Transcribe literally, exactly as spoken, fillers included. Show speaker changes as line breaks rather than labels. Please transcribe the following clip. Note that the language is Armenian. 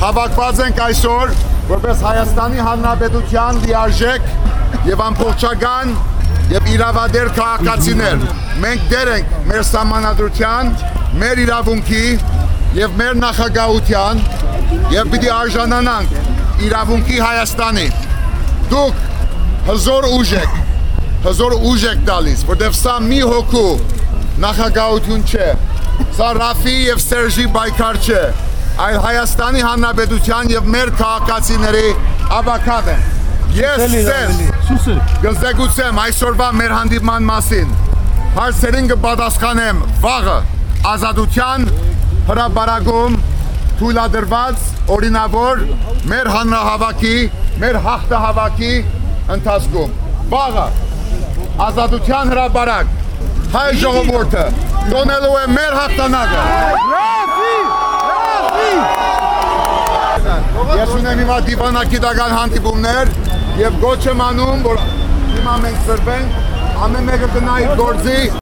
Հավաքված ենք այսօր որպես Հայաստանի Հանրապետության լիարժեք եւ ամբողջական եւ իրավադեր քաղաքացիներ։ Մենք դեր ենք մեր սահմանադրության, մեր իրավունքի եւ մեր նախագահության եւ պիտի արժանանանք իրավունքի Հայաստանի։ Դուք հզոր ուժ եք, հզոր ուժ եք տալիս, որտեղ սա մի հոգու նախագահություն չէ, սա Ռաֆի եւ Սերժի պայքար չէ, այլ Հայաստանի Հանրապետության եւ մեր քաղաքացիների ավակատ է։ Ես ձեզ կզեկուցեմ այսօրվա մեր հանդիպման մասին, հարցերին կպատասխանեմ վաղը ազատության հրապարակում թույլատրված օրինավոր մեր հանրահավաքի, մեր հաղթահավաքի ընթացքում։ Վաղը ազատության հրապարակ հայ ժողովուրդը տոնելու է մեր հաղթանակը։ Ես ունեմ հիմա դիվանագիտական հանդիպումներ եւ գոչ եմ անում, որ հիմա մենք ծրվենք, ամեն մեկը գնա իր գործի